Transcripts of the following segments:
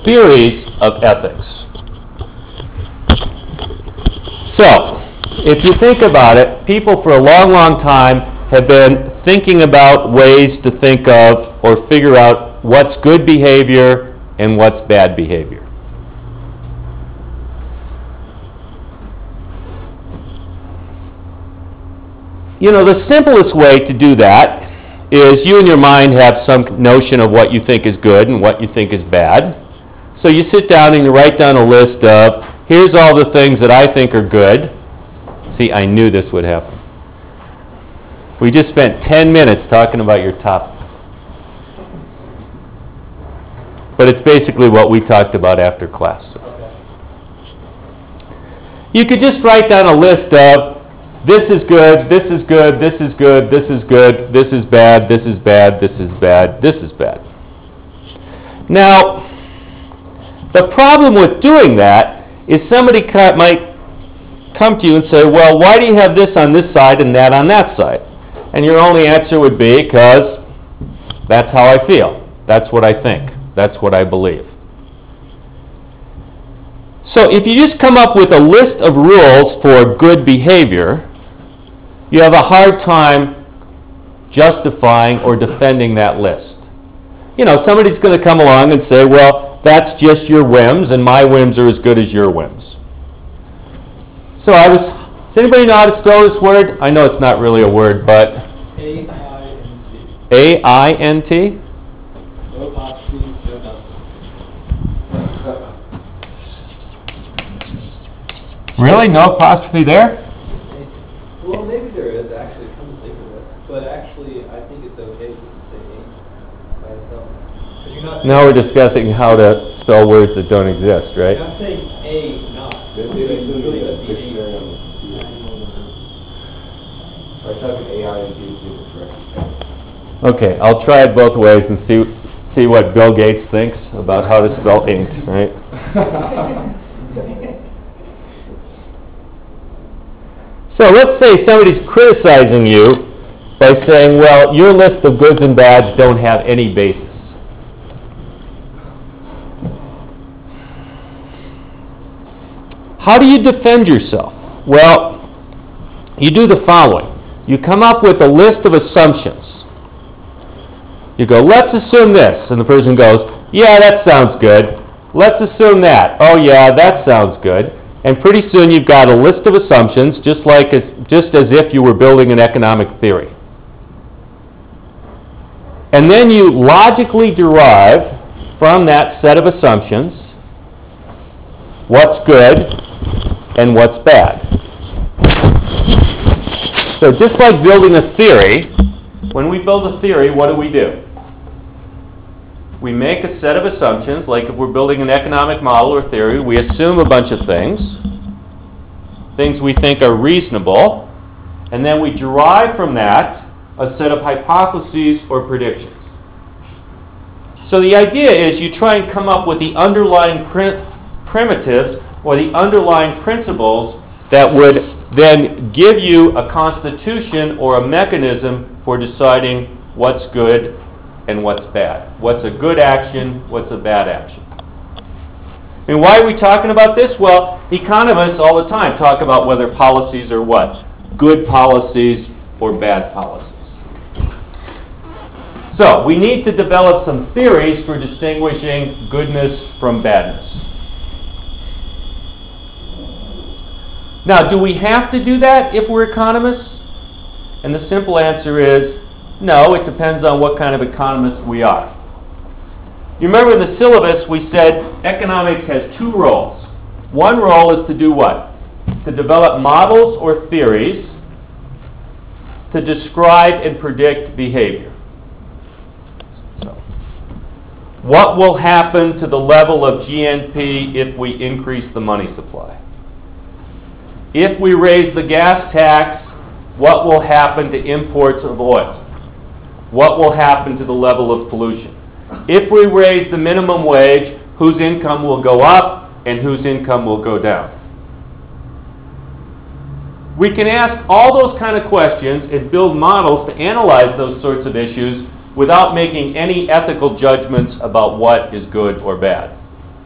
theories of ethics. So, if you think about it, people for a long, long time have been thinking about ways to think of or figure out what's good behavior and what's bad behavior. You know, the simplest way to do that is you in your mind have some notion of what you think is good and what you think is bad. So you sit down and you write down a list of, here's all the things that I think are good. See, I knew this would happen. We just spent 10 minutes talking about your topic. But it's basically what we talked about after class. You could just write down a list of, this is good, this is good, this is good, this is good, this is bad, this is bad, this is bad, this is bad. Now, the problem with doing that is somebody might come to you and say, well, why do you have this on this side and that on that side? And your only answer would be, because that's how I feel. That's what I think. That's what I believe. So if you just come up with a list of rules for good behavior, you have a hard time justifying or defending that list. You know, somebody's going to come along and say, well, that's just your whims, and my whims are as good as your whims. So does anybody know how to spell this word? I know it's not really a word, but A-I-N-T. A-I-N-T? No apostrophe, no nothing. Really? No apostrophe there? Well, maybe there is, actually, come to think of it. But actually, I think it's okay just to say A by itself. But you're not Now we're discussing how to spell words that don't exist, right? You're not saying A, not. They really just be dictionary on the computer. I type in AI and see if it's correct. Okay, I'll try it both ways and see what Bill Gates thinks about how to spell inked, right? So let's say somebody's criticizing you by saying, well, your list of goods and bads don't have any basis. How do you defend yourself? Well, you do the following. You come up with a list of assumptions. You go, let's assume this. And the person goes, yeah, that sounds good. Let's assume that. Oh, yeah, that sounds good. And pretty soon you've got a list of assumptions, just as if you were building an economic theory. And then you logically derive from that set of assumptions what's good and what's bad. So just like building a theory, when we build a theory, what do? We make a set of assumptions, like if we're building an economic model or theory, we assume a bunch of things we think are reasonable, and then we derive from that a set of hypotheses or predictions. So the idea is you try and come up with the underlying primitives or the underlying principles that would then give you a constitution or a mechanism for deciding what's good and what's bad. What's a good action, what's a bad action. And why are we talking about this? Well, economists all the time talk about whether policies are what? Good policies or bad policies. So we need to develop some theories for distinguishing goodness from badness. Now, do we have to do that if we're economists? And the simple answer is no, it depends on what kind of economist we are. You remember in the syllabus we said economics has two roles. One role is to do what? To develop models or theories to describe and predict behavior. So, what will happen to the level of GNP if we increase the money supply? If we raise the gas tax, what will happen to imports of oil? What will happen to the level of pollution? If we raise the minimum wage, whose income will go up and whose income will go down? We can ask all those kind of questions and build models to analyze those sorts of issues without making any ethical judgments about what is good or bad.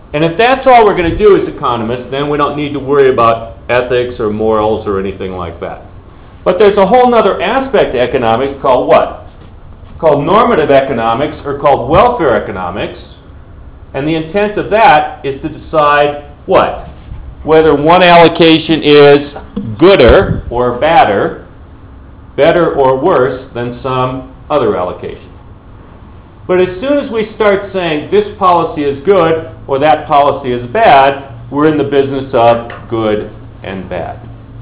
And if that's all we're going to do as economists, then we don't need to worry about ethics or morals or anything like that. But there's a whole other aspect to economics called what? Called normative economics, or called welfare economics. And the intent of that is to decide what? Whether one allocation is gooder or badder, better or worse than some other allocation. But as soon as we start saying this policy is good or that policy is bad, we're in the business of good and bad.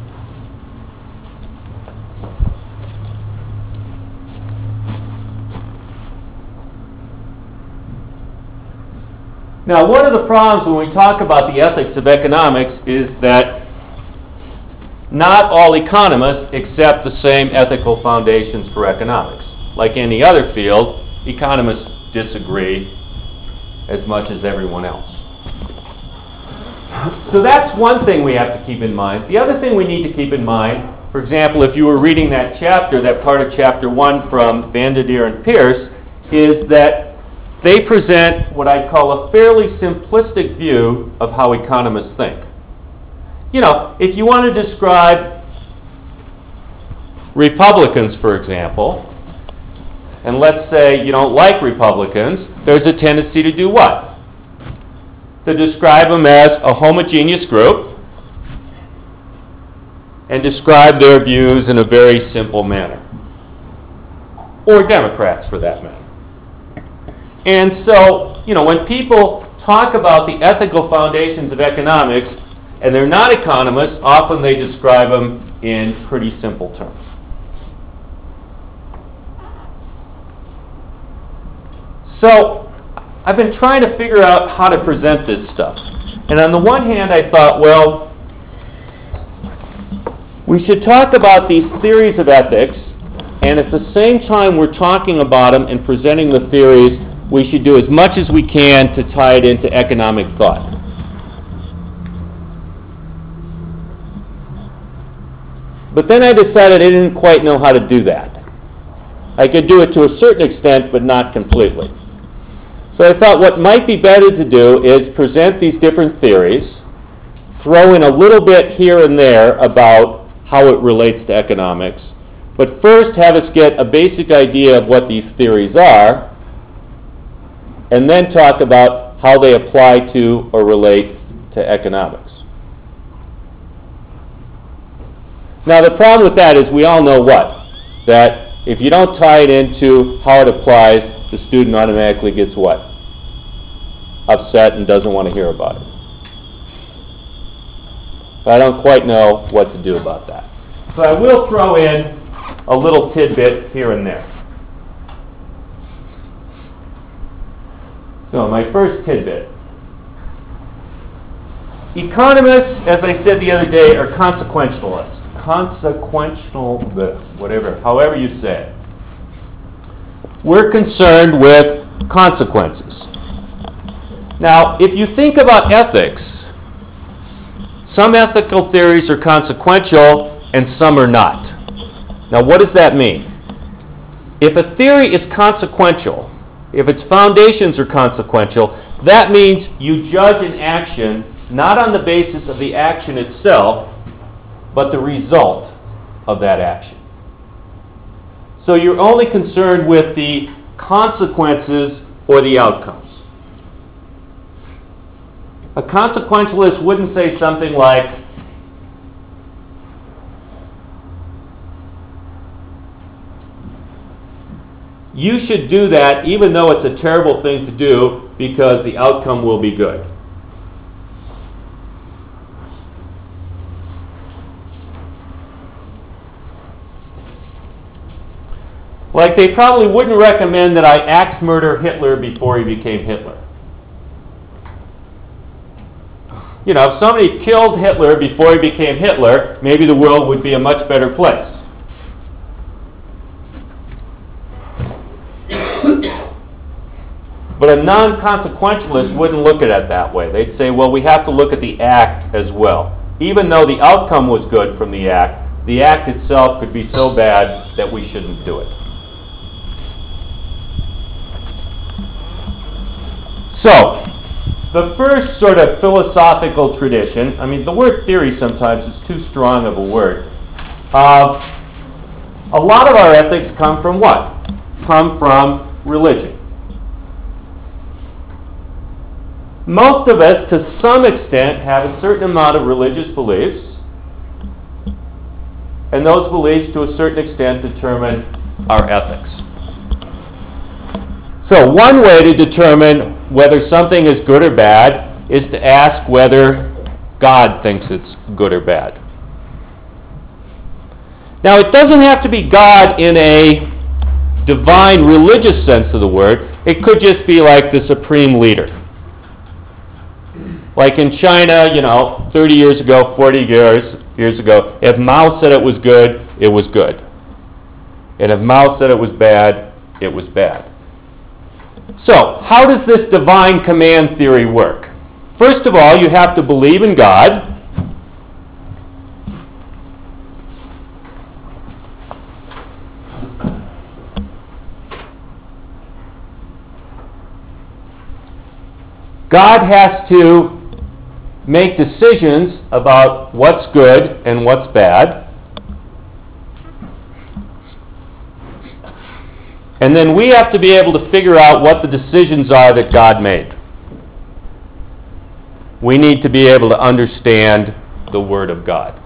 Now, one of the problems when we talk about the ethics of economics is that not all economists accept the same ethical foundations for economics. Like any other field, economists disagree as much as everyone else. So that's one thing we have to keep in mind. The other thing we need to keep in mind, for example, if you were reading that chapter, that part of chapter 1 from Van der Deer and Pierce, is that they present what I'd call a fairly simplistic view of how economists think. You know, if you want to describe Republicans, for example, and let's say you don't like Republicans, there's a tendency to do what? To describe them as a homogeneous group and describe their views in a very simple manner. Or Democrats, for that matter. And so, you know, when people talk about the ethical foundations of economics, and they're not economists, often they describe them in pretty simple terms. So, I've been trying to figure out how to present this stuff. And on the one hand, I thought, well, we should talk about these theories of ethics, and at the same time we're talking about them and presenting the theories, we should do as much as we can to tie it into economic thought. But then I decided I didn't quite know how to do that. I could do it to a certain extent, but not completely. So I thought what might be better to do is present these different theories, throw in a little bit here and there about how it relates to economics, but first have us get a basic idea of what these theories are, and then talk about how they apply to or relate to economics. Now the problem with that is we all know what? That if you don't tie it into how it applies, the student automatically gets what? Upset and doesn't want to hear about it. But I don't quite know what to do about that. So I will throw in a little tidbit here and there. So my first tidbit. Economists, as I said the other day, are consequentialists. However you say it. We're concerned with consequences. Now, if you think about ethics, some ethical theories are consequential and some are not. Now, what does that mean? If a theory is consequential, if its foundations are consequential, that means you judge an action not on the basis of the action itself, but the result of that action. So you're only concerned with the consequences or the outcomes. A consequentialist wouldn't say something like, you should do that even though it's a terrible thing to do because the outcome will be good. Like they probably wouldn't recommend that I axe murder Hitler before he became Hitler. You know, if somebody killed Hitler before he became Hitler, maybe the world would be a much better place. But a non-consequentialist wouldn't look at it that way. They'd say, well, we have to look at the act as well. Even though the outcome was good from the act itself could be so bad that we shouldn't do it. So, the first sort of philosophical tradition, I mean, the word theory sometimes is too strong of a word. A lot of our ethics come from what? Come from religion. Most of us, to some extent, have a certain amount of religious beliefs, and those beliefs, to a certain extent, determine our ethics. So one way to determine whether something is good or bad is to ask whether God thinks it's good or bad. Now, it doesn't have to be God in a divine religious sense of the word. It could just be like the supreme leader. Like in China, 30 years ago, 40 years ago, if Mao said it was good, it was good. And if Mao said it was bad, it was bad. So, how does this divine command theory work? First of all, you have to believe in God. God has to make decisions about what's good and what's bad. And then we have to be able to figure out what the decisions are that God made. We need to be able to understand the Word of God.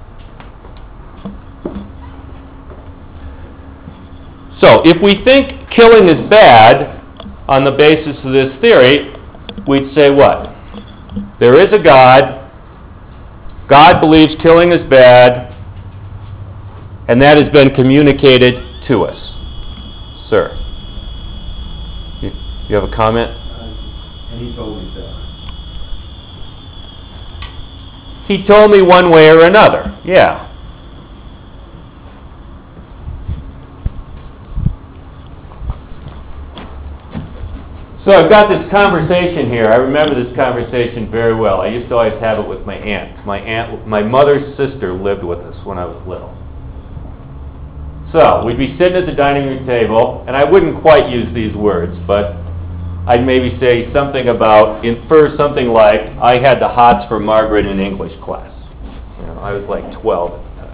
So, if we think killing is bad on the basis of this theory, we'd say what? There is a God. God believes killing is bad, and that has been communicated to us. Sir, you have a comment? And he told me so. He told me one way or another. Yeah. So I've got this conversation here. I remember this conversation very well. I used to always have it with my aunt. My mother's sister lived with us when I was little. So we'd be sitting at the dining room table, and I wouldn't quite use these words, but I'd maybe say something about, infer something like, I had the hots for Margaret in English class. I was like 12 at the time.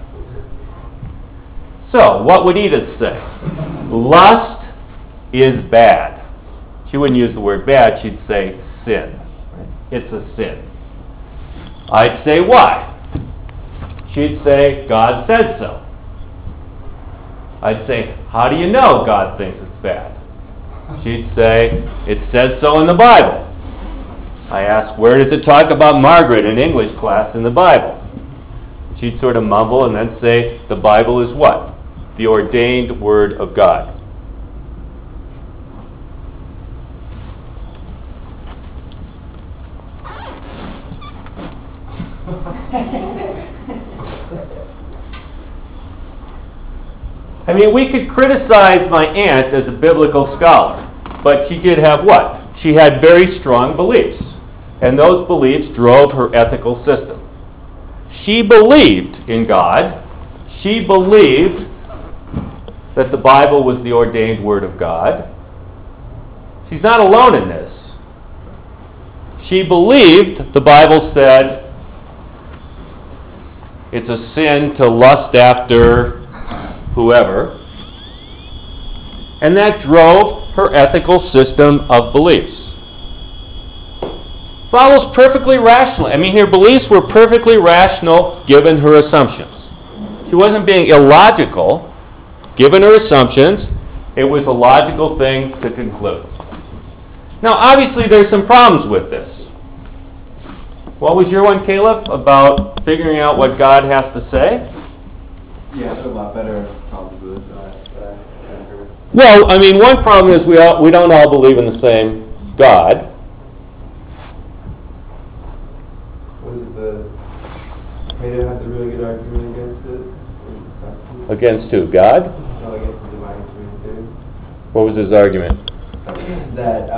So what would Edith say? Lust is bad. She wouldn't use the word bad, she'd say sin. It's a sin. I'd say why? She'd say God said so. I'd say, how do you know God thinks it's bad? She'd say, it says so in the Bible. I ask, where does it talk about Margaret in English class in the Bible? She'd sort of mumble and then say, the Bible is what? The ordained Word of God. I mean, we could criticize my aunt as a biblical scholar, but she did have what? She had very strong beliefs, and those beliefs drove her ethical system. She believed in God. She believed that the Bible was the ordained Word of God. She's not alone in this. She believed the Bible said it's a sin to lust after whoever, and that drove her ethical system of beliefs. Follows perfectly rationally. I mean, her beliefs were perfectly rational given her assumptions. She wasn't being illogical. Given her assumptions, it was a logical thing to conclude. Now, obviously, there's some problems with this. What was your one, Caleb, about figuring out what God has to say? Yeah, a lot better problems with it. Well, I mean, one problem is we don't all believe in the same God. What is it? Plato has a really good argument against it. Against who? God? No, against the divine command theory. What was his argument? That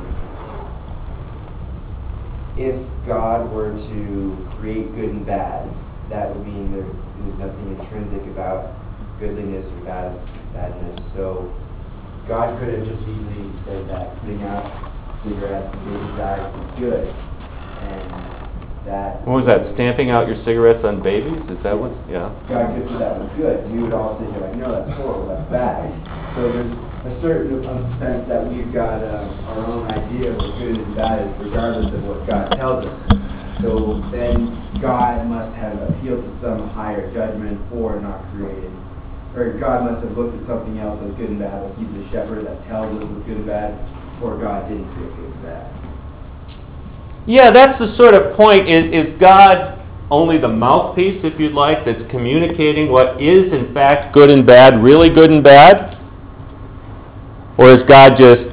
if God were to create good and bad, that would mean there's nothing intrinsic about goodliness or badness. So God could have just easily said that putting out cigarettes and baby dies is good. And that... What was that, stamping out your cigarettes on babies? Is that what? Yeah. God considered that was good. We would all sit here like, no, that's horrible, that's bad. So there's a certain sense that we've got our own idea of what good and bad is, regardless of what God tells us. So then God must have appealed to some higher judgment or not created. Or God must have looked at something else as good and bad, like he's the shepherd that tells us what's good and bad, or God didn't create good and bad. Yeah, that's the sort of point. Is God only the mouthpiece, if you'd like, that's communicating what is in fact good and bad, really good and bad? Or is God just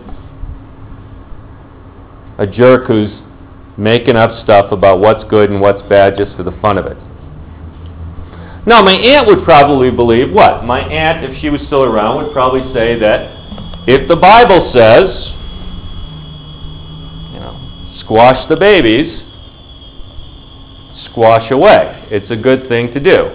a jerk who's making up stuff about what's good and what's bad just for the fun of it? Now, my aunt would probably believe what? My aunt, if she was still around, would probably say that if the Bible says, squash the babies, squash away. It's a good thing to do.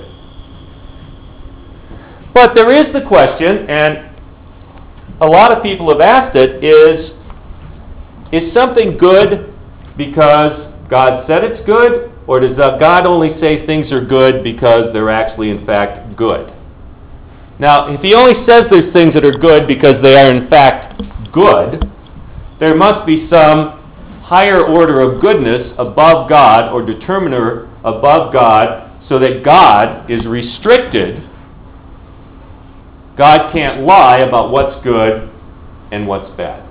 But there is the question, and a lot of people have asked it, is something good because God said it's good, or does God only say things are good because they're actually in fact good? Now, if he only says there's things that are good because they are in fact good, there must be some higher order of goodness above God or determiner above God so that God is restricted. God can't lie about what's good and what's bad.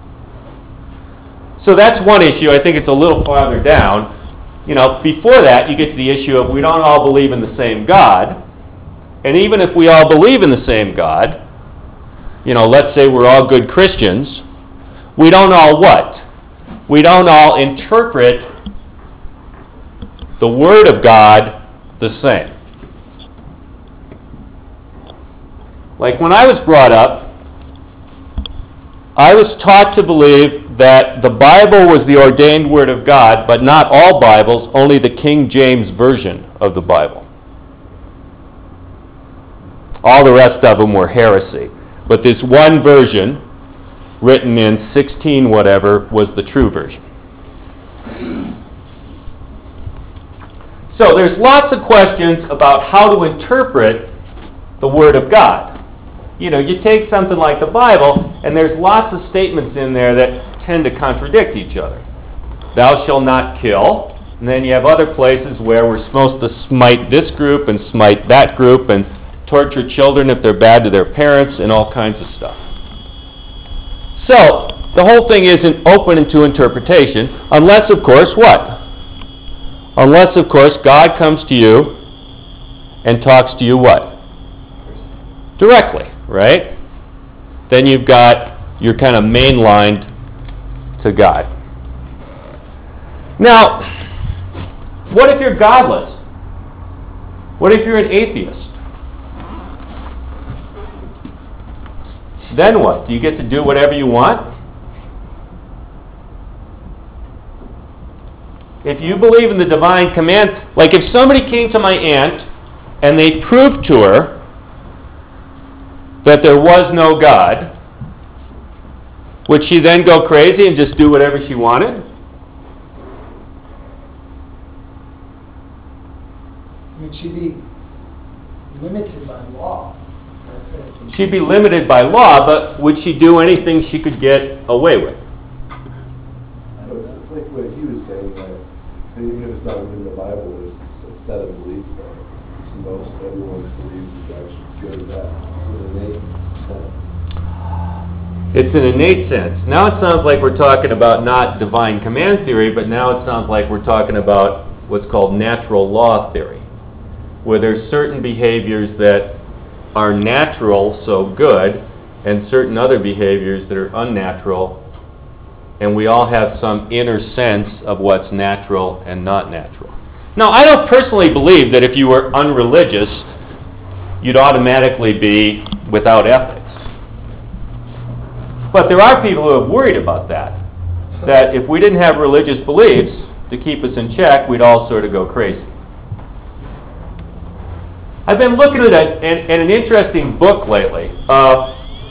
So that's one issue. I think it's a little farther down. Before that, you get to the issue of we don't all believe in the same God. And even if we all believe in the same God, let's say we're all good Christians, we don't all what? We don't all interpret the Word of God the same. Like when I was brought up, I was taught to believe that the Bible was the ordained Word of God, but not all Bibles, only the King James Version of the Bible. All the rest of them were heresy. But this one version, written in 16 whatever, was the true version. So there's lots of questions about how to interpret the Word of God. You take something like the Bible, and there's lots of statements in there that tend to contradict each other. Thou shalt not kill. And then you have other places where we're supposed to smite this group and smite that group and torture children if they're bad to their parents and all kinds of stuff. So the whole thing isn't open to interpretation unless, of course, what? Unless, of course, God comes to you and talks to you what? Directly, right? Then you're kind of mainlined to God. Now, what if you're godless? What if you're an atheist? Then what? Do you get to do whatever you want? If you believe in the divine command, like if somebody came to my aunt and they proved to her that there was no God, would she then go crazy and just do whatever she wanted? Would she be limited by law? She'd be limited by law, but would she do anything she could get away with? It's like what he was saying, that even if it's not within the Bible, there's a set of beliefs that most everyone believes is actually good or bad. It's an innate sense. It's an innate sense. Now it sounds like we're talking about not divine command theory, but now it sounds like we're talking about what's called natural law theory, where there's certain behaviors that are natural, so good, and certain other behaviors that are unnatural, and we all have some inner sense of what's natural and not natural. Now, I don't personally believe that if you were unreligious, you'd automatically be without ethics. But there are people who have worried about that, that if we didn't have religious beliefs to keep us in check, we'd all sort of go crazy. I've been looking at an interesting book lately.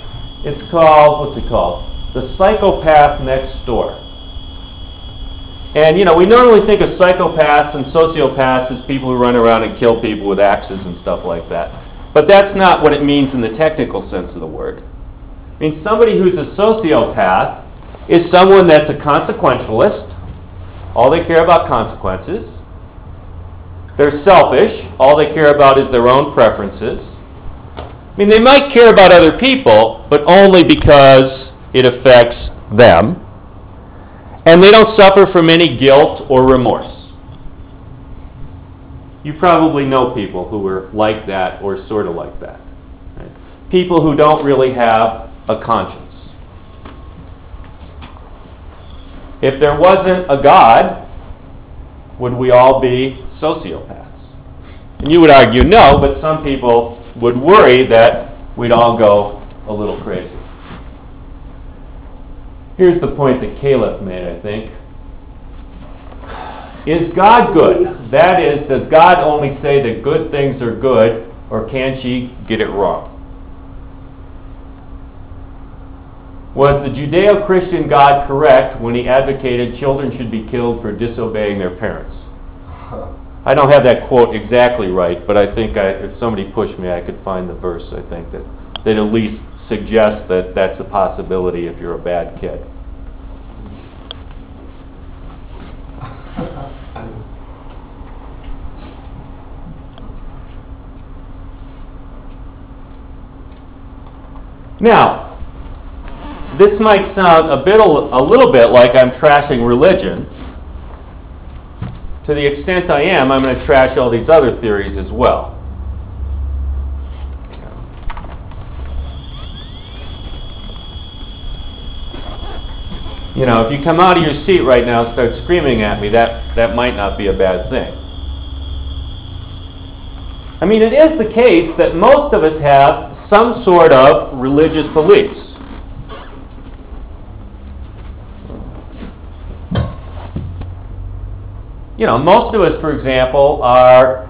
It's called, what's it called? The Psychopath Next Door. And, we normally think of psychopaths and sociopaths as people who run around and kill people with axes and stuff like that. But that's not what it means in the technical sense of the word. I mean, somebody who's a sociopath is someone that's a consequentialist. All they care about consequences. They're selfish. All they care about is their own preferences. I mean, they might care about other people, but only because it affects them. And they don't suffer from any guilt or remorse. You probably know people who are like that or sort of like that. Right? People who don't really have a conscience. If there wasn't a God, would we all be sociopaths? And you would argue no, but some people would worry that we'd all go a little crazy. Here's the point that Caleb made, I think. Is God good? That is, does God only say that good things are good, or can she get it wrong? Was the Judeo-Christian God correct when he advocated children should be killed for disobeying their parents? I don't have that quote exactly right, but I think if somebody pushed me, I could find the verse, I think, that at least suggests that that's a possibility if you're a bad kid. Now, this might sound a little bit like I'm trashing religion. To the extent I am, I'm going to trash all these other theories as well. If you come out of your seat right now and start screaming at me, that might not be a bad thing. I mean, it is the case that most of us have some sort of religious beliefs. Most of us, for example, are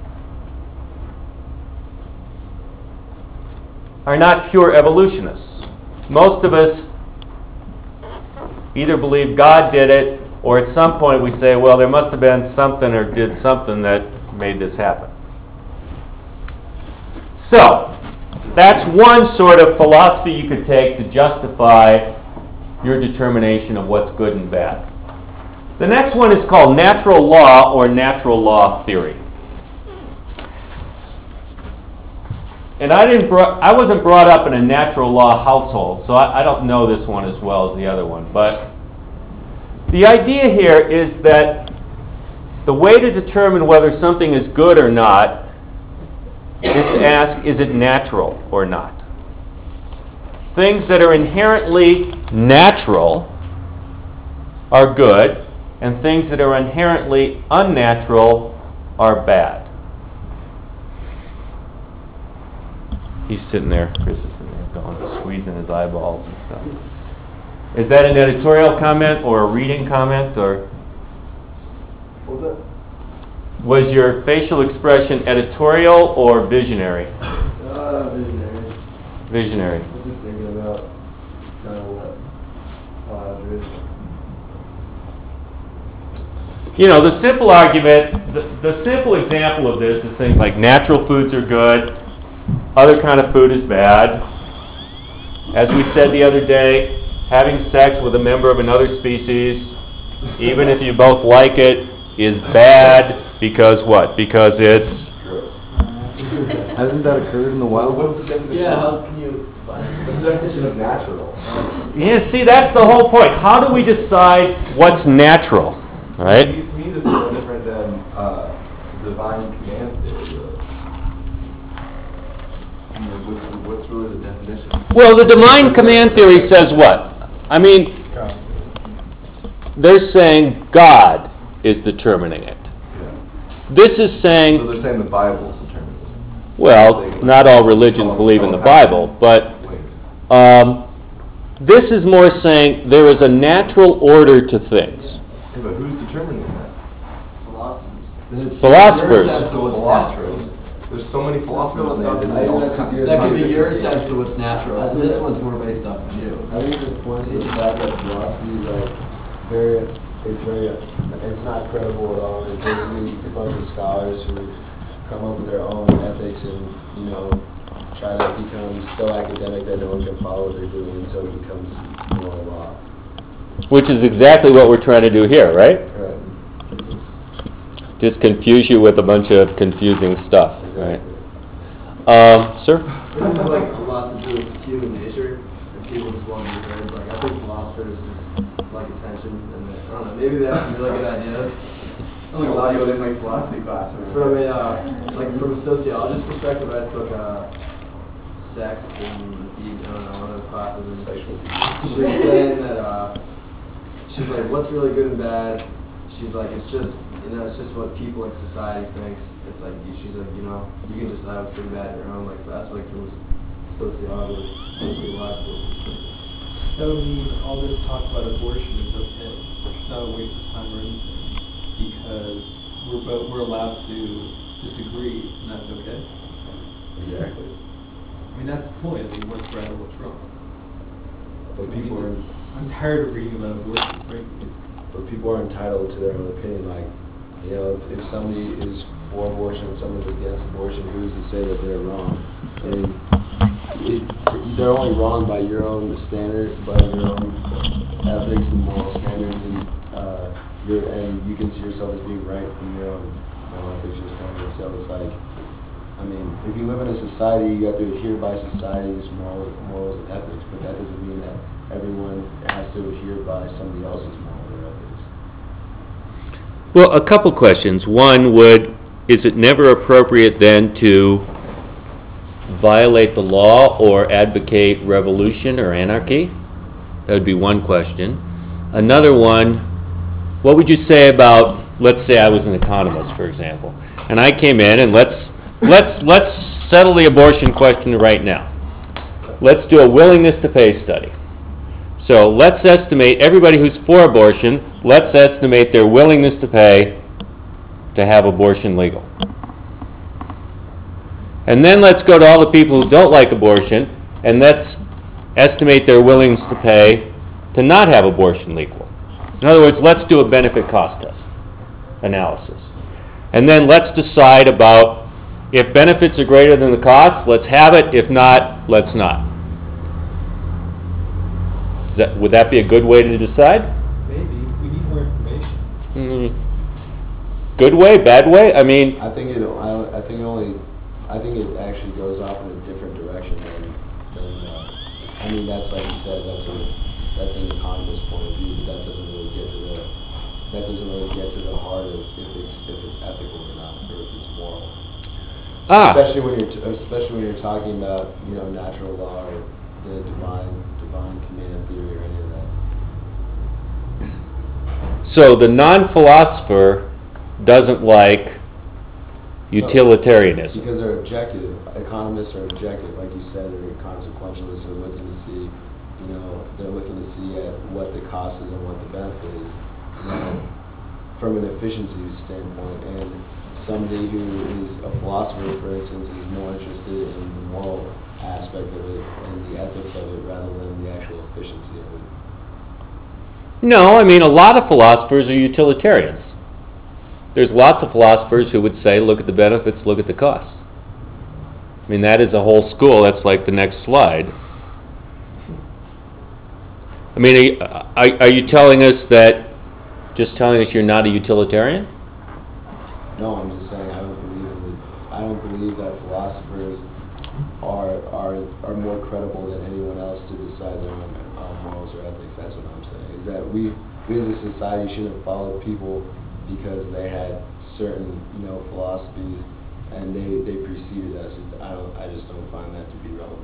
not pure evolutionists. Most of us either believe God did it, or at some point we say, well, there must have been something or did something that made this happen. So, that's one sort of philosophy you could take to justify your determination of what's good and bad. The next one is called natural law or natural law theory. And I wasn't brought up in a natural law household, so I don't know this one as well as the other one. But the idea here is that the way to determine whether something is good or not is to ask, is it natural or not? Things that are inherently natural are good, and things that are inherently unnatural are bad. He's sitting there, Chris is sitting there going, squeezing his eyeballs and stuff. Is that an editorial comment or a reading comment, or? What was that? Was your facial expression editorial or visionary? Visionary. Visionary. I was just thinking about kind of how I drew it. The simple argument, the simple example of this is things like natural foods are good, other kind of food is bad. As we said the other day, having sex with a member of another species, even if you both like it, is bad because what? Because it's... Hasn't that occurred in the wild? What's the definition? Yeah, how can you find What's the definition of natural? Yeah, see, that's the whole point. How do we decide what's natural? Right? To me, this is no different than divine command theory. What's really the definition? Well, the divine command theory says what? I mean, they're saying God is determining it. Yeah. This is saying, So they're saying the Bible's determining it. well, not all religions believe in the Bible, but this is more saying there is a natural order to things. Yeah, but who's determining that? philosophers? Philosophers. Yours as to what's Philosophers. There's so many philosophers out there. I think that's a good- That could be yours as to what's natural. This one's more based off of you. I think this points to the fact that philosophy is like very it's not credible at all. It's basically a bunch of scholars who come up with their own ethics and, try to become so academic that no one can follow what they're doing until it becomes moral law. Which is exactly what we're trying to do here, right? Correct. Just confuse you with a bunch of confusing stuff, right? Sir? This is like a lot to do with human nature, and people just want to be heard. Like, I think philosophers just like attention, and I don't know, maybe they have some really good ideas. I think a lot of people in my philosophy class. From a sociologist perspective, I took sex and one of those classes, and she was saying that she's like, what's really good and bad? She's like, it's just what people in society thinks. It's like she's like, you can decide what's good and bad on your own. Like, so that's like from a sociological perspective. That would mean all this talk about abortion is okay. It's not a waste of time or anything, because we're allowed to disagree, and that's okay. Exactly. I mean, that's the point. I mean, what's right or what's wrong. But people are, I'm tired of reading about abortion, frankly. but people are entitled to their own opinion. Like, if somebody is for abortion and someone's against abortion, who's to say that they're wrong? I mean, they're only wrong by your own standard, by your own ethics and moral standards, and you can see yourself as being right from your own ethics or standards. So it's like, I mean, if you live in a society, you have to adhere by society's morals and ethics, but that doesn't mean that everyone has to adhere by somebody else's morals or ethics. Well, a couple questions. One is it never appropriate then to violate the law or advocate revolution or anarchy? That would be one question. Another one, what would you say about, let's say I was an economist, for example, and I came in and let's settle the abortion question right now. Let's do a willingness to pay study. So let's estimate everybody who's for abortion, let's estimate their willingness to pay to have abortion legal. And then let's go to all the people who don't like abortion and let's estimate their willingness to pay to not have abortion legal. In other words, let's do a benefit cost test analysis. And then let's decide about if benefits are greater than the costs, let's have it. If not, let's not. Would that be a good way to decide? Maybe. We need more information. Good way, bad way? I mean, I think it actually goes off in a different direction than I mean, that's like you said, that's an economist's point of view, but that doesn't really get to the heart of if it's ethical or not, or if it's moral. Especially when you're talking about natural law or the divine command theory or any of that. so the non-philosopher doesn't like utilitarianism. Because they're objective. Economists are objective, like you said. They're consequentialists. They're looking to see, at what the cost is and what the benefit is, from an efficiency standpoint. And somebody who is a philosopher, for instance, is more interested in the moral aspect of it and the ethics of it rather than the actual efficiency of it. No, I mean, a lot of philosophers are utilitarians. There's lots of philosophers who would say, look at the benefits, look at the costs. I mean, that is a whole school. That's like the next slide. I mean, are you telling us you're not a utilitarian? No, I'm just saying I don't believe that philosophers are more credible than anyone else to decide their own morals or ethics. That's what I'm saying. Is that we as a society shouldn't follow people because they had certain philosophies and they preceded us. I just don't find that to be relevant.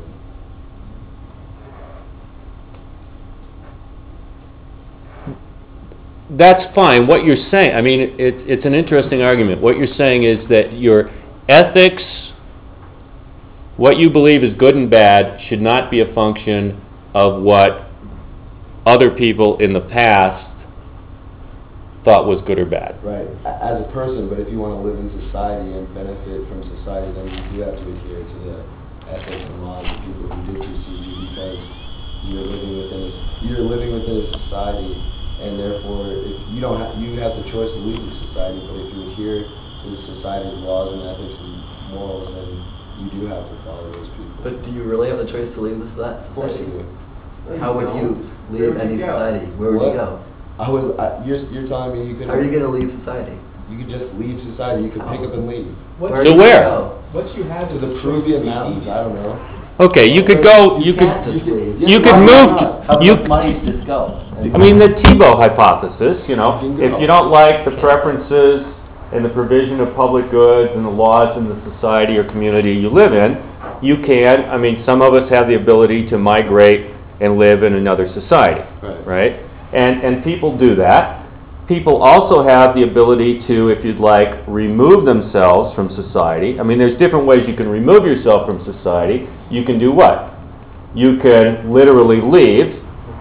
That's fine. What you're saying, I mean, it's an interesting argument. What you're saying is that your ethics, what you believe is good and bad, should not be a function of what other people in the past thought was good or bad. Right, as a person, but if you want to live in society and benefit from society, then you do have to adhere to the ethics and laws of people who did precede you, because you're living within a society and therefore, if you don't have, you have the choice to leave the society, but if you adhere to the society's laws and ethics and morals, then you do have to follow those people. But do you really have the choice to leave the society? Of course you do. How would you Where leave would any you go? society? Where would What? you go? You're telling me you could. How are you going to leave society? You could just leave society. You could pick up and leave. Once To you- where? Once you have To is the a choice Peruvian to be mountains, I don't know. Okay, you could go, you could, can't just leave. you could Why move, not? How you, about money just go? I mean, the Tebow hypothesis, you know, You can go. if you don't like the preferences and the provision of public goods and the laws in the society or community you live in, you can, I mean, some of us have the ability to migrate and live in another society, Right. right? And people do that. People also have the ability to, if you'd like, remove themselves from society. I mean, there's different ways you can remove yourself from society. You can do what? You can literally leave,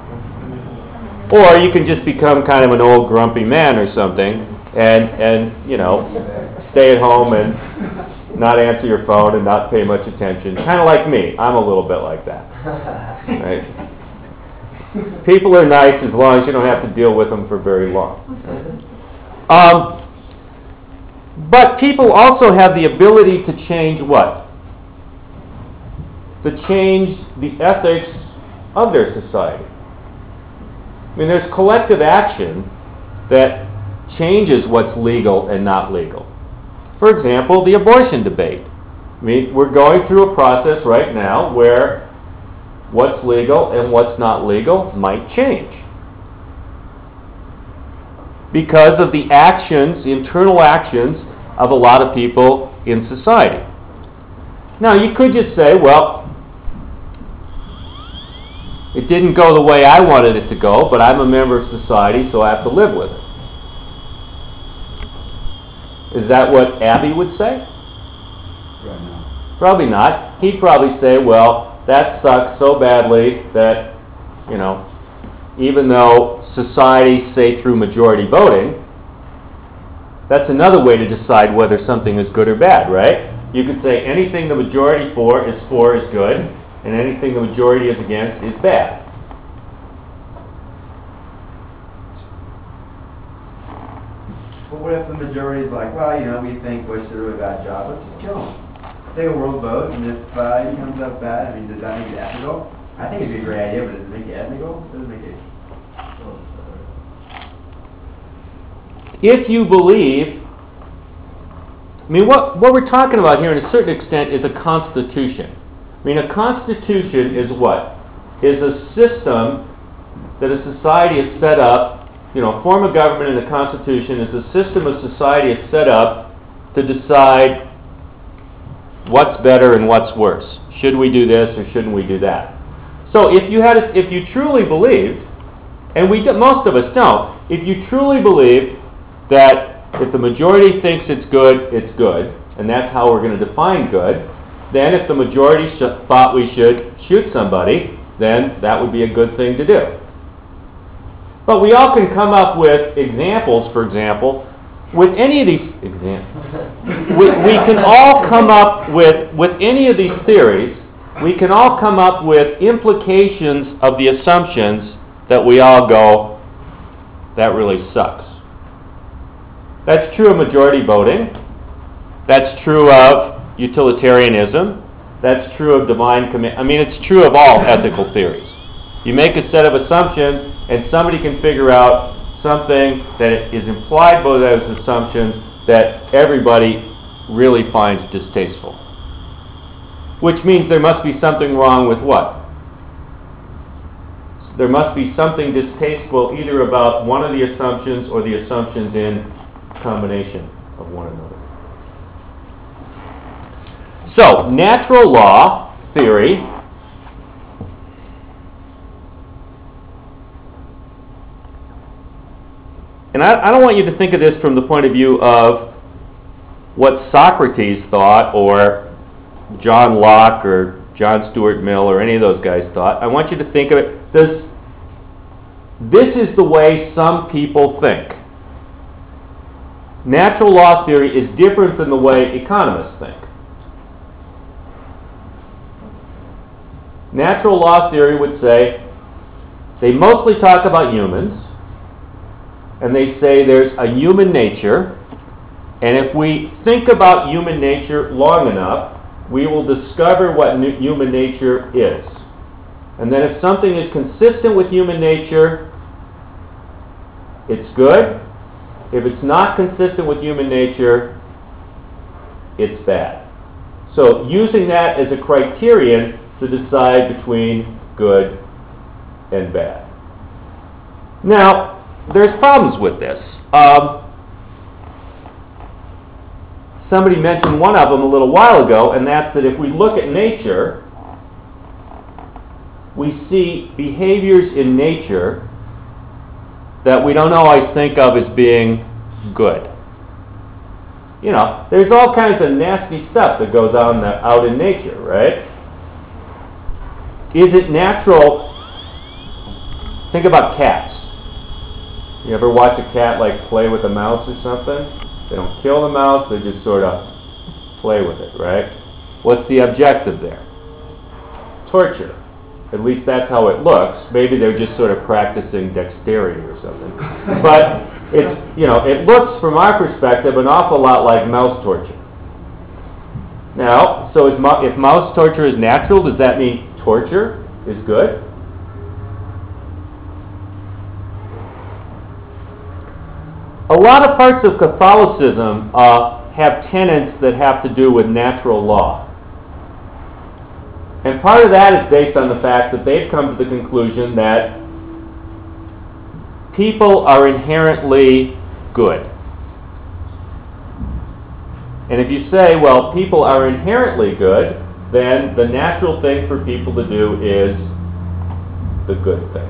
or you can just become kind of an old grumpy man or something and you know, stay at home and not answer your phone and not pay much attention. Kind of like me. I'm a little bit like that. Right? People are nice as long as you don't have to deal with them for very long. But people also have the ability to change what? To change the ethics of their society. I mean, there's collective action that changes what's legal and not legal. For example, the abortion debate. I mean, we're going through a process right now where what's legal and what's not legal might change because of the actions, internal actions of a lot of people in society. Now, you could just say, well, it didn't go the way I wanted it to go, but I'm a member of society, so I have to live with it. Is that what Abby would say? Right now. Probably not. He'd probably say, well, that sucks so badly that, you know, even though society, say through majority voting, that's another way to decide whether something is good or bad, right? You could say anything the majority is for is good, and anything the majority is against is bad. But what if the majority is like, well, you know, we think Bush did a really bad job, let's just kill him. Take a world vote, and if he comes up bad, I mean, does that make it ethical? I think it'd be a great idea, but does it make it ethical? Does it make it... If you believe, I mean, what we're talking about here, in a certain extent, is a constitution. I mean, a constitution is what? Is a system that a society is set up, you know, a form of government in a constitution is a system a society is set up to decide what's better and what's worse. Should we do this or shouldn't we do that? So if you truly believed, and most of us don't, if you truly believed that if the majority thinks it's good, and that's how we're going to define good, then if the majority thought we should shoot somebody, then that would be a good thing to do. But we all can come up with examples, for example, with any of these examples. We can all come up with any of these theories, we can all come up with implications of the assumptions that we all go, that really sucks. That's true of majority voting. That's true of utilitarianism. That's true of divine command. I mean, it's true of all ethical theories. You make a set of assumptions, and somebody can figure out something that is implied by those assumptions that everybody really finds distasteful. Which means there must be something wrong with what? There must be something distasteful either about one of the assumptions or the assumptions in combination of one another. So, natural law theory and I don't want you to think of this from the point of view of what Socrates thought or John Locke or John Stuart Mill or any of those guys thought. I want you to think of it. This is the way some people think. Natural law theory is different than the way economists think. Natural law theory would say they mostly talk about humans, and they say there's a human nature, and if we think about human nature long enough, we will discover what human nature is. And then if something is consistent with human nature, it's good. If it's not consistent with human nature, it's bad. So using that as a criterion to decide between good and bad. Now, there's problems with this. Somebody mentioned one of them a little while ago, and that's that if we look at nature, we see behaviors in nature that we don't always think of as being good. You know, there's all kinds of nasty stuff that goes on out in nature, right? Is it natural? Think about cats. You ever watch a cat like play with a mouse or something? They don't kill the mouse, they just sort of play with it, right? What's the objective there? Torture. At least that's how it looks. Maybe they're just sort of practicing dexterity or something. But it's, you know, it looks from our perspective an awful lot like mouse torture. Now, so if mouse torture is natural, does that mean torture is good? A lot of parts of Catholicism have tenets that have to do with natural law. And part of that is based on the fact that they've come to the conclusion that people are inherently good. And if you say, well, people are inherently good, then the natural thing for people to do is the good thing.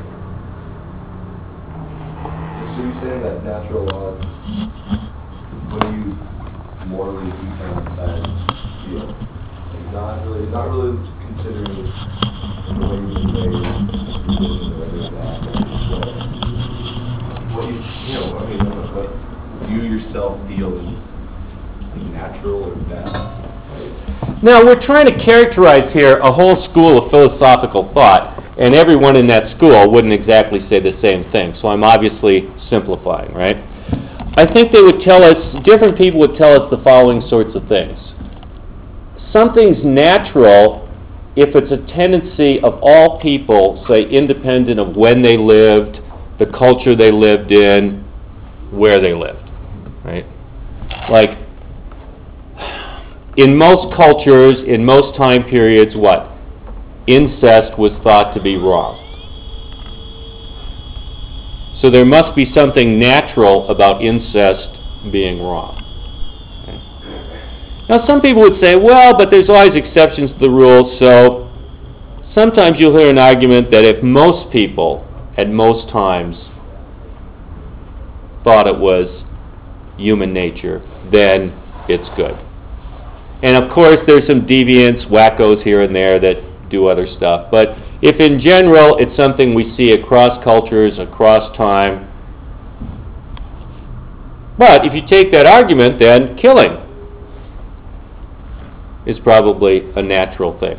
So you're saying that natural law, what do you morally deep down inside feel? Like not really considering the way you've been raised, religion, or any of that. What do you yourself feel is natural or bad? Now, we're trying to characterize here a whole school of philosophical thought, and everyone in that school wouldn't exactly say the same thing, so I'm obviously simplifying, right? I think they would tell us, different people would tell us the following sorts of things. Something's natural if it's a tendency of all people, say, independent of when they lived, the culture they lived in, where they lived, right? Like, in most cultures, in most time periods, what? Incest was thought to be wrong. So there must be something natural about incest being wrong. Okay. Now some people would say, well, but there's always exceptions to the rule, so sometimes you'll hear an argument that if most people at most times thought it was human nature, then it's good. And of course there's some deviants, wackos here and there that do other stuff. But if in general it's something we see across cultures, across time. But if you take that argument, then killing is probably a natural thing.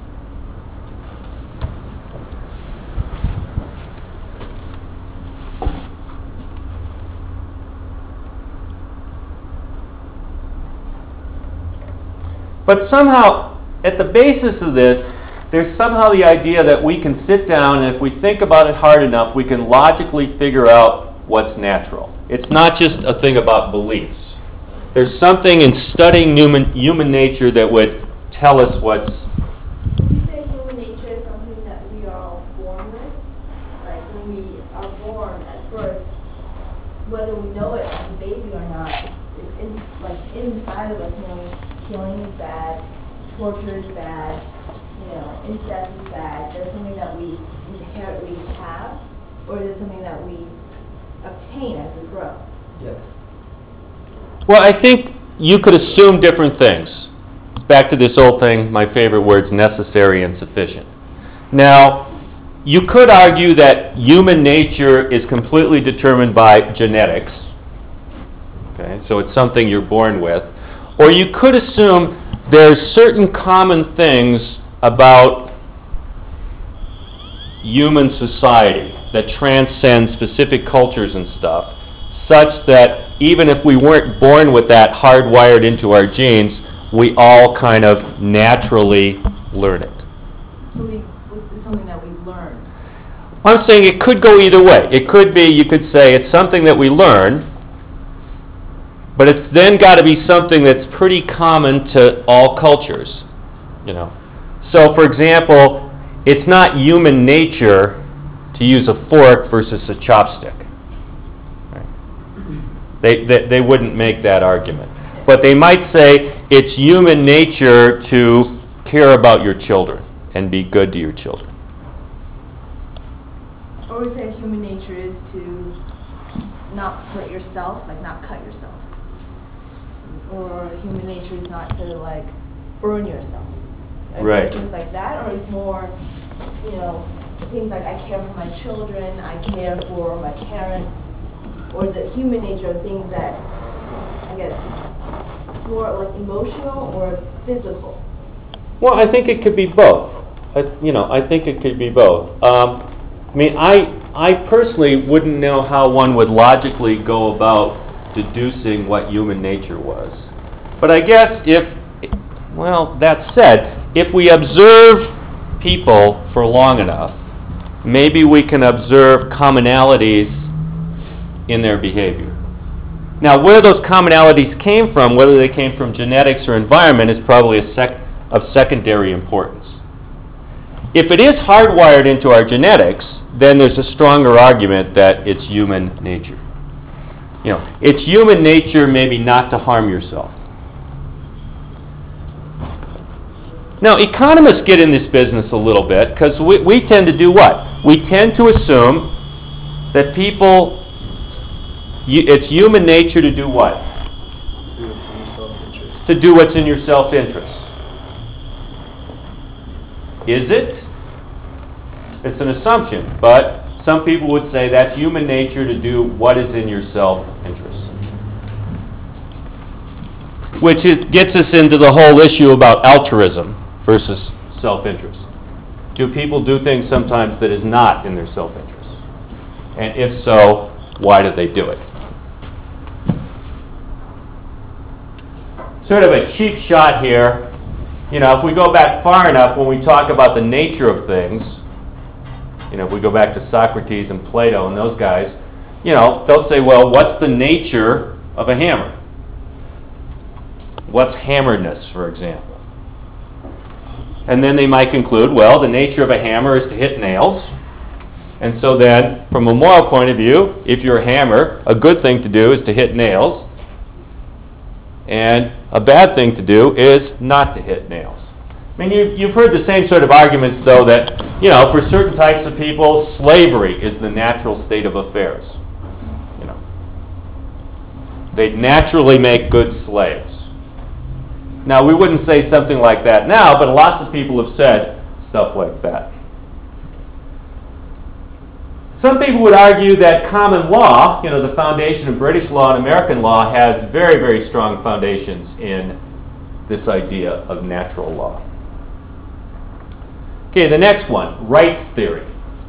But somehow, at the basis of this, there's somehow the idea that we can sit down and if we think about it hard enough, we can logically figure out what's natural. It's not just a thing about beliefs. There's something in studying human nature that would tell us what's... Would you say human nature is something that we are all born with? Like when we are born at first, whether we know it as a baby or not, it's inside of us knowing killing is bad, torture is bad, incest is bad. There's something that we inherently have, or is it something that we obtain as we grow? Yes. Well, I think you could assume different things. It's back to this old thing, my favorite words, necessary and sufficient. Now, you could argue that human nature is completely determined by genetics. Okay, so it's something you're born with. Or you could assume there's certain common things about human society that transcend specific cultures and stuff such that even if we weren't born with that hardwired into our genes, we all kind of naturally learn it. So it's something that we learn. I'm saying it could go either way. It could be, you could say it's something that we learn, but it's then got to be something that's pretty common to all cultures, you know. So, for example, it's not human nature to use a fork versus a chopstick. Right? They wouldn't make that argument. But they might say it's human nature to care about your children and be good to your children. Or we say human nature is to not hurt yourself, like not cut yourself. Or human nature is not to like burn yourself. Right. Things like that, or it's more, you know, things like I care for my children, I care for my parents, or is it human nature of things that, I guess, more like emotional or physical? Well, I think it could be both. I think it could be both. I personally wouldn't know how one would logically go about deducing what human nature was. But I guess that said, if we observe people for long enough, maybe we can observe commonalities in their behavior. Now, where those commonalities came from, whether they came from genetics or environment, is probably of secondary importance. If it is hardwired into our genetics, then there's a stronger argument that it's human nature. You know, it's human nature maybe not to harm yourself. Now, economists get in this business a little bit because we tend to do what? We tend to assume that people, it's human nature to do what? Do what's in your self-interest. To do what's in your self-interest. Is it? It's an assumption, but some people would say that's human nature to do what is in your self-interest. Which gets us into the whole issue about altruism versus self-interest. Do people do things sometimes that is not in their self-interest? And if so, why do they do it? Sort of a cheap shot here. You know, if we go back far enough, when we talk about the nature of things, you know, if we go back to Socrates and Plato and those guys, you know, they'll say, well, what's the nature of a hammer? What's hammeredness, for example? And then they might conclude, well, the nature of a hammer is to hit nails. And so then, from a moral point of view, if you're a hammer, a good thing to do is to hit nails. And a bad thing to do is not to hit nails. I mean, you've heard the same sort of arguments, though, that, you know, for certain types of people, slavery is the natural state of affairs. You know, they'd naturally make good slaves. Now, we wouldn't say something like that now, but lots of people have said stuff like that. Some people would argue that common law, you know, the foundation of British law and American law, has very, very strong foundations in this idea of natural law. Okay, the next one, rights theory.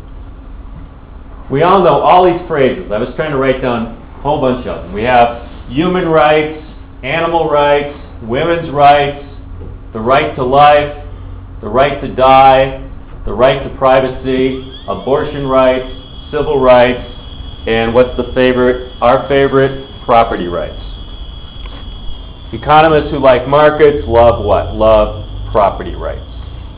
We all know all these phrases. I was trying to write down a whole bunch of them. We have human rights, animal rights, women's rights, the right to life, the right to die, the right to privacy, abortion rights, civil rights, and what's the favorite? Our favorite, property rights. Economists who like markets love what? Love property rights.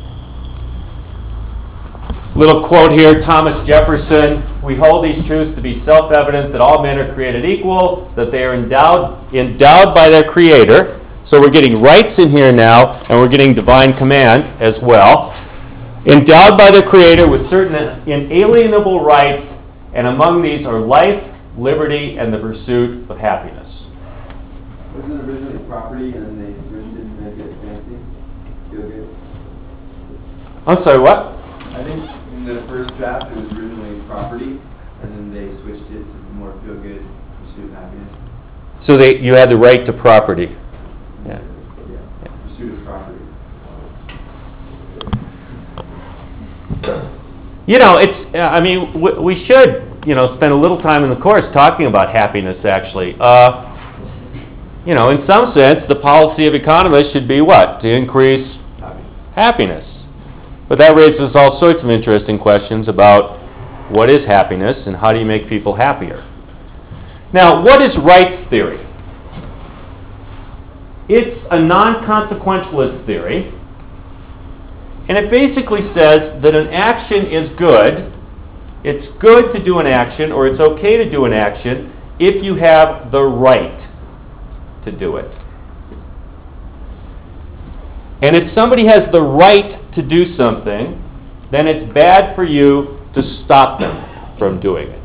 Little quote here, Thomas Jefferson: "We hold these truths to be self-evident that all men are created equal, that they are endowed by their Creator." So we're getting rights in here now, and we're getting divine command as well. Endowed by the Creator with certain inalienable rights, and among these are life, liberty, and the pursuit of happiness. Wasn't it originally property and then they switched it to make it fancy? Feel good? I'm sorry, what? I think in the first draft it was originally property and then they switched it to more feel good, pursuit of happiness. So you had the right to property. Yeah. Pursuit of property. You know, it's, I mean, we should, spend a little time in the course talking about happiness, actually. In some sense, the policy of economists should be what? To increase happiness. But that raises all sorts of interesting questions about what is happiness and how do you make people happier. Now, what is rights theory? It's a non-consequentialist theory, and it basically says that an action is good. It's good to do an action, or it's okay to do an action, if you have the right to do it. And if somebody has the right to do something, then it's bad for you to stop them from doing it.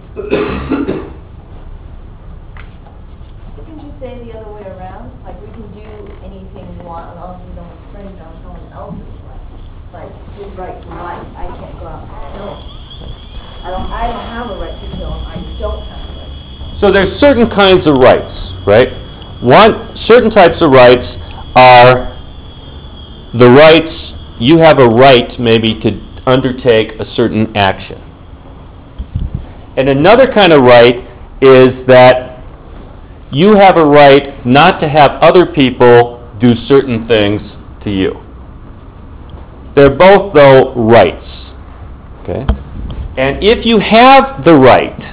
Couldn't you say the other way around? Like, we can do anything we want as long as we don't infringe on someone else's right. Like, his right to life. I can't go out and kill him. I don't have a right to kill him. I don't have a right to kill him. So there's certain kinds of rights, right? Certain types of rights are the rights, you have a right maybe to undertake a certain action. And another kind of right is that you have a right not to have other people do certain things to you. They're both, though, rights. Okay? And if you have the right,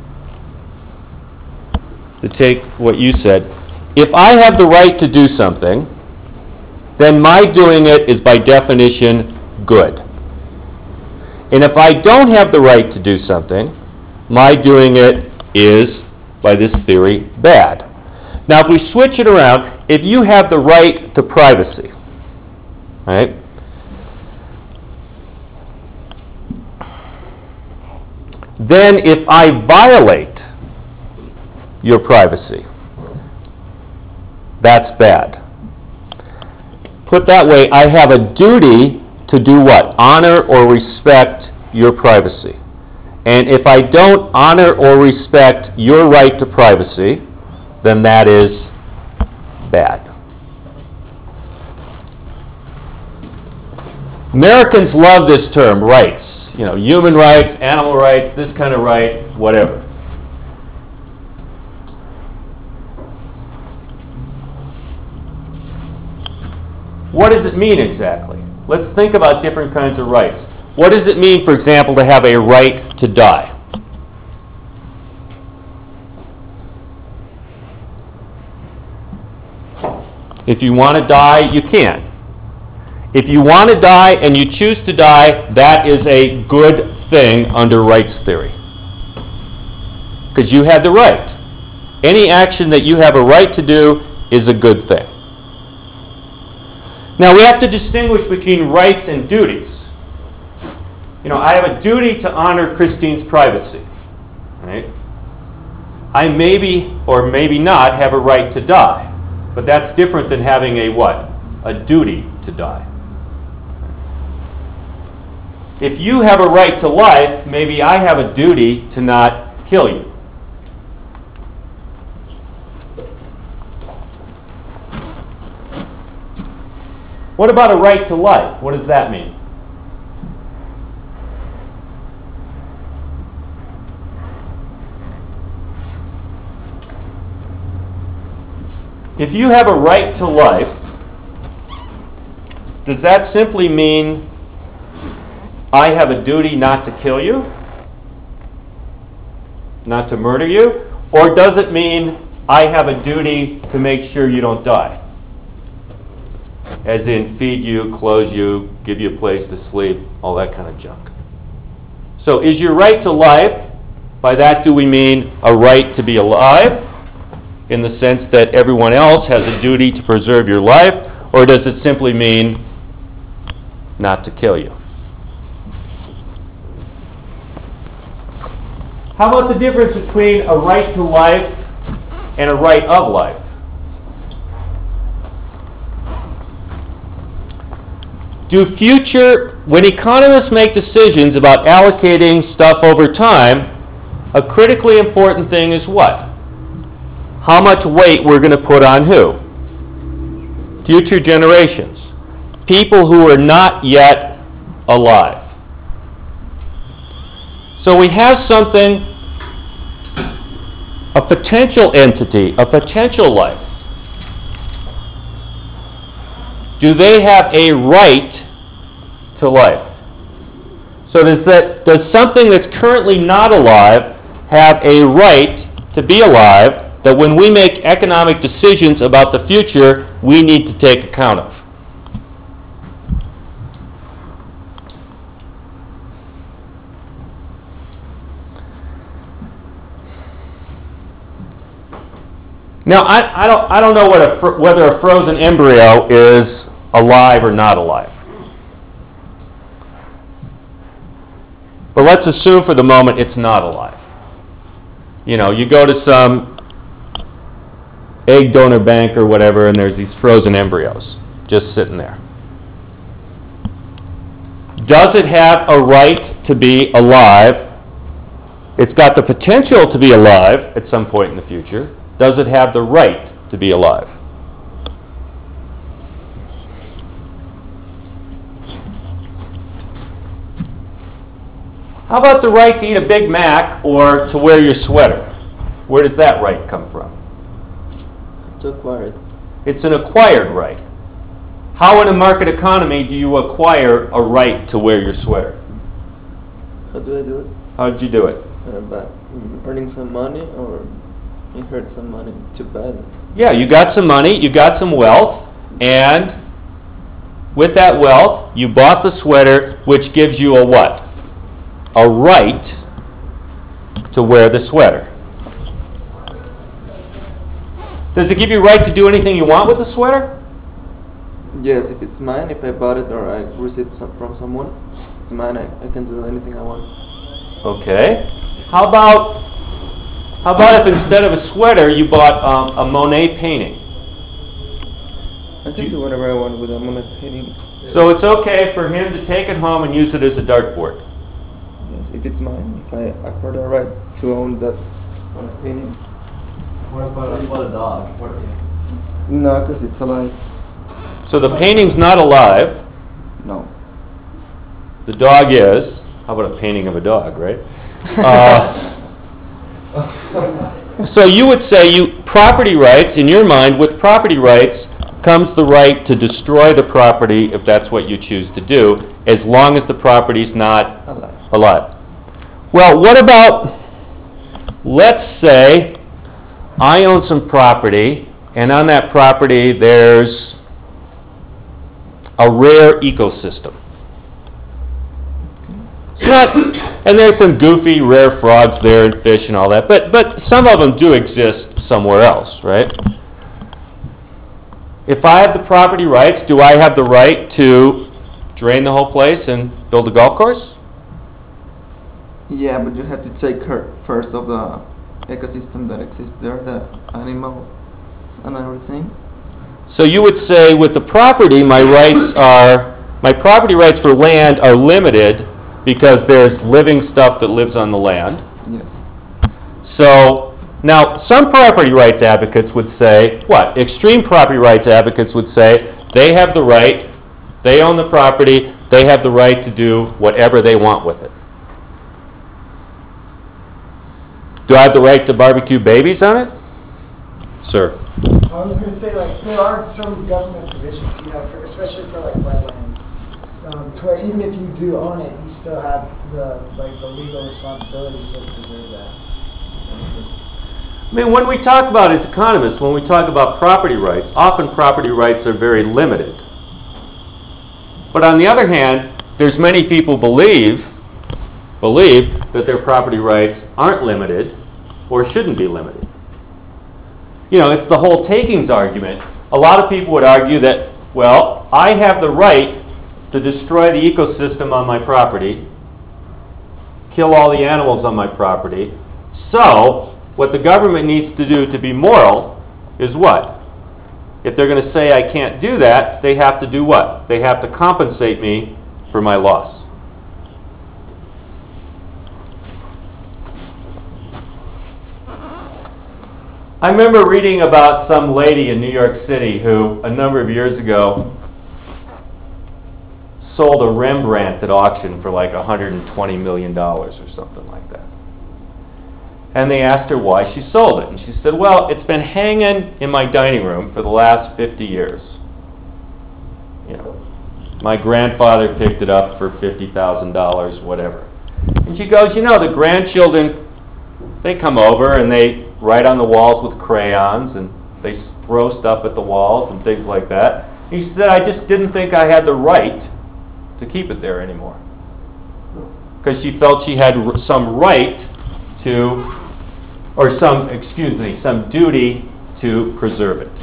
to take what you said, if I have the right to do something, then my doing it is by definition good. And if I don't have the right to do something, my doing it is, by this theory, bad. Now, if we switch it around, if you have the right to privacy, right? Then if I violate your privacy, that's bad. Put that way, I have a duty to do what? Honor or respect your privacy. And if I don't honor or respect your right to privacy, then that is bad. Americans love this term, rights. Human rights, animal rights, this kind of right, whatever. What does it mean exactly? Let's think about different kinds of rights. What does it mean, for example, to have a right to die? If you want to die, you can. If you want to die and you choose to die, that is a good thing under rights theory. Because you had the right. Any action that you have a right to do is a good thing. Now, we have to distinguish between rights and duties. I have a duty to honor Christine's privacy. Right? I maybe or maybe not have a right to die. But that's different than having a what? A duty to die. If you have a right to life, maybe I have a duty to not kill you. What about a right to life? What does that mean? If you have a right to life, does that simply mean I have a duty not to kill you? Not to murder you? Or does it mean I have a duty to make sure you don't die? As in feed you, clothe you, give you a place to sleep, all that kind of junk. So is your right to life, by that do we mean a right to be alive, in the sense that everyone else has a duty to preserve your life, or does it simply mean not to kill you? How about the difference between a right to life and a right of life? When economists make decisions about allocating stuff over time, a critically important thing is what? How much weight we're going to put on who? Future generations. People who are not yet alive. So we have something a potential entity, a potential life, do they have a right to life? So does something that's currently not alive have a right to be alive that when we make economic decisions about the future, we need to take account of? Now, I don't know whether a frozen embryo is alive or not alive. But let's assume for the moment it's not alive. You know, you go to some egg donor bank or whatever, and there's these frozen embryos just sitting there. Does it have a right to be alive? It's got the potential to be alive at some point in the future. Does it have the right to be alive? How about the right to eat a Big Mac or to wear your sweater? Where does that right come from? It's acquired. It's an acquired right. How in a market economy do you acquire a right to wear your sweater? How do I do it? How did you do it? By earning some money or inherit some money to buy it. Yeah, you got some money, you got some wealth, and with that wealth, you bought the sweater, which gives you a what? A right to wear the sweater. Does it give you a right to do anything you want with the sweater? Yes, if it's mine, if I bought it or I received some from someone, it's mine. I can do anything I want. Okay. How about if instead of a sweater you bought a Monet painting? I can do whatever I want with a Monet painting. So it's okay for him to take it home and use it as a dartboard. Yes, if it's mine, if I acquire the right to own that Monet painting. What about a dog? No, because it's alive. So the painting's not alive. No. The dog is. How about a painting of a dog, right? So you would say property rights, in your mind, with property rights comes the right to destroy the property if that's what you choose to do, as long as the property's not alive. Well, what about, let's say I own some property, and on that property there's a rare ecosystem. It's not, and there's some goofy rare frogs there and fish and all that, but some of them do exist somewhere else, right? If I have the property rights, do I have the right to drain the whole place and build a golf course? Yeah, but you have to take care first of the ecosystem that exists there, the animals and everything. So you would say with the property, my property rights for land are limited because there's living stuff that lives on the land. Yes. So now some property rights advocates would say, what? Extreme property rights advocates would say they have the right, they own the property, they have the right to do whatever they want with it. Do I have the right to barbecue babies on it? Sir. I was going to say, like, there are some government provisions, you know, especially for like wetlands, to where even if you do own it, you still have the legal responsibility to preserve that. I mean, when we talk about, as economists, when we talk about property rights, often property rights are very limited. But on the other hand, there's many people believe that their property rights aren't limited or shouldn't be limited. You know, it's the whole takings argument. A lot of people would argue that, well, I have the right to destroy the ecosystem on my property, kill all the animals on my property. So what the government needs to do to be moral is what? If they're going to say I can't do that, they have to do what? They have to compensate me for my loss. I remember reading about some lady in New York City who, a number of years ago, sold a Rembrandt at auction for like $120 million or something like that. And they asked her why she sold it. And she said, well, it's been hanging in my dining room for the last 50 years. You know, my grandfather picked it up for $50,000, whatever. And she goes, you know, the grandchildren, they come over and they write on the walls with crayons and they throw stuff at the walls and things like that. And she said, I just didn't think I had the right to keep it there anymore. Because she felt she had some right to, or some duty to preserve it.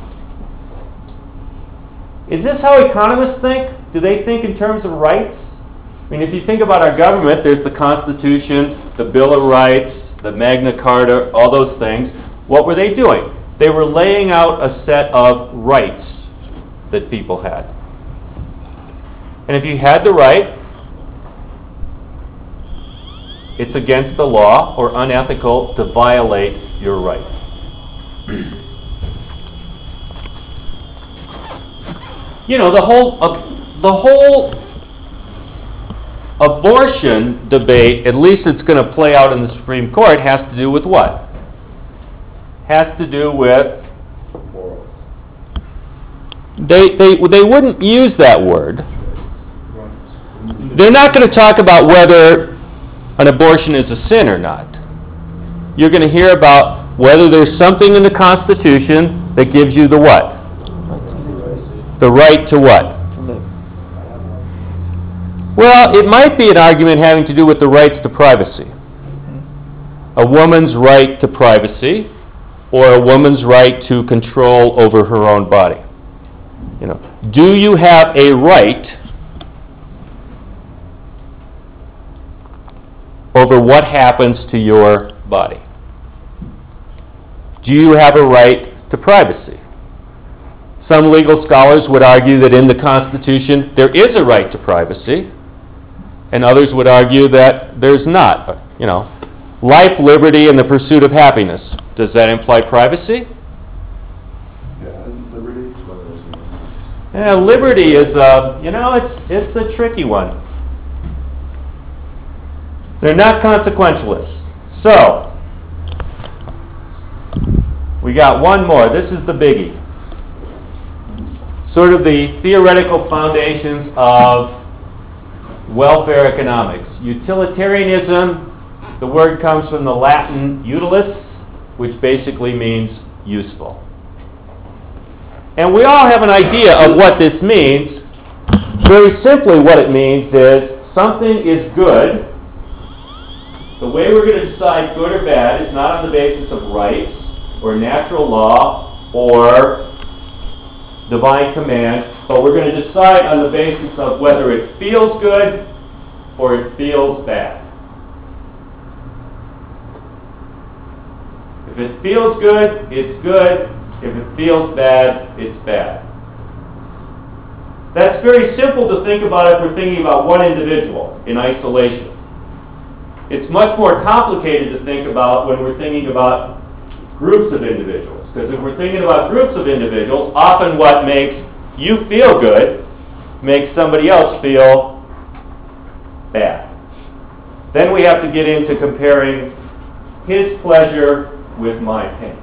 Is this how economists think? Do they think in terms of rights? I mean, if you think about our government, there's the Constitution, the Bill of Rights, the Magna Carta, all those things. What were they doing? They were laying out a set of rights that people had. And if you had the right, it's against the law or unethical to violate your right. You know, the whole abortion debate, at least it's going to play out in the Supreme Court, has to do with what? Has to do with Morals. they wouldn't use that word. They're not going to talk about whether an abortion is a sin or not. You're going to hear about whether there's something in the Constitution that gives you the what? The right to what? Well, it might be an argument having to do with the rights to privacy. A woman's right to privacy, or a woman's right to control over her own body. You know, do you have a right over what happens to your body? Do you have a right to privacy? Some legal scholars would argue that in the Constitution there is a right to privacy, and others would argue that there's not. You know, life, liberty, and the pursuit of happiness. Does that imply privacy? Yeah, isn't liberty? Yeah, liberty is it's a tricky one. They're not consequentialists. So, we got one more. This is the biggie. Sort of the theoretical foundations of welfare economics. Utilitarianism, the word comes from the Latin utilis, which basically means useful. And we all have an idea of what this means. Very simply, what it means is something is good. The way we're going to decide good or bad is not on the basis of rights or natural law or divine command, but we're going to decide on the basis of whether it feels good or it feels bad. If it feels good, it's good. If it feels bad, it's bad. That's very simple to think about if we're thinking about one individual in isolation. It's much more complicated to think about when we're thinking about groups of individuals. Because if we're thinking about groups of individuals, often what makes you feel good makes somebody else feel bad. Then we have to get into comparing his pleasure with my pain.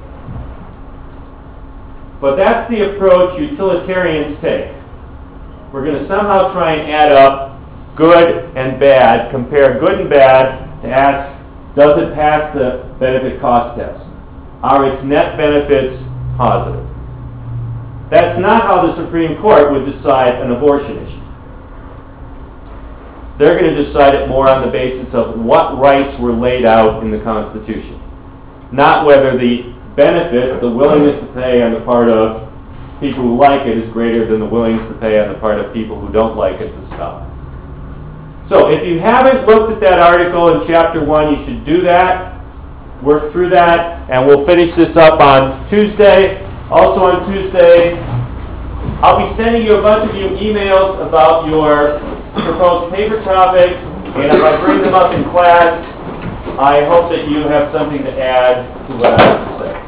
But that's the approach utilitarians take. We're going to somehow try and add up good and bad, compare good and bad, to ask, does it pass the benefit-cost test? Are its net benefits positive? That's not how the Supreme Court would decide an abortion issue. They're going to decide it more on the basis of what rights were laid out in the Constitution, not whether the benefit, the willingness to pay on the part of people who like it is greater than the willingness to pay on the part of people who don't like it to stop. So if you haven't looked at that article in Chapter 1, you should do that. Work through that, and we'll finish this up on Tuesday. Also on Tuesday, I'll be sending you a bunch of you emails about your proposed paper topics, and if I bring them up in class, I hope that you have something to add to what I have to say.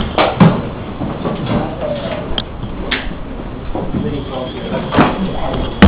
Thank you.